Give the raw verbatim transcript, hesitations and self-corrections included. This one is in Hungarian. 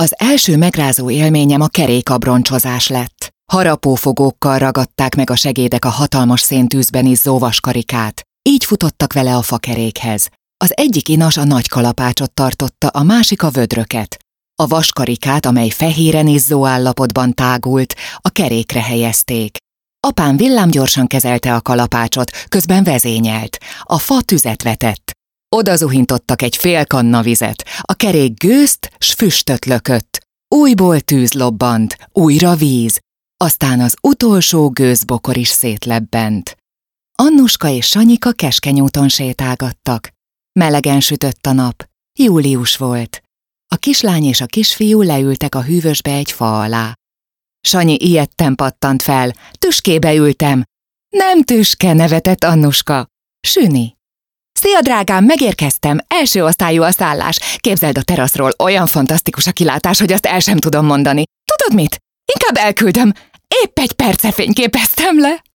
Az első megrázó élményem a kerékabroncsozás lett. Harapófogókkal ragadták meg a segédek a hatalmas széntűzben izzó vaskarikát. Így futottak vele a fakerékhez. Az egyik inas a nagy kalapácsot tartotta, a másik a vödröket. A vaskarikát, amely fehéren izzó állapotban tágult, a kerékre helyezték. Apám villámgyorsan kezelte a kalapácsot, közben vezényelt. A fa tüzet vetett. Oda zuhintottak egy fél kanna vizet. A kerék gőzt s füstöt lökött. Újból tűz lobbant, újra víz. Aztán az utolsó gőzbokor is szétlebbent. Annuska és Sanyika keskeny úton sétálgattak. Melegen sütött a nap. Július volt. A kislány és a kisfiú leültek a hűvösbe egy fa alá. Sanyi ijedten pattant fel. Tüskébe ültem. Nem tüske, nevetett Annuska. Süni. Szia, drágám, megérkeztem. Első osztályú a szállás. Képzeld, a teraszról olyan fantasztikus a kilátás, hogy azt el sem tudom mondani. Tudod mit? Inkább elküldöm. Épp egy perce fényképeztem le.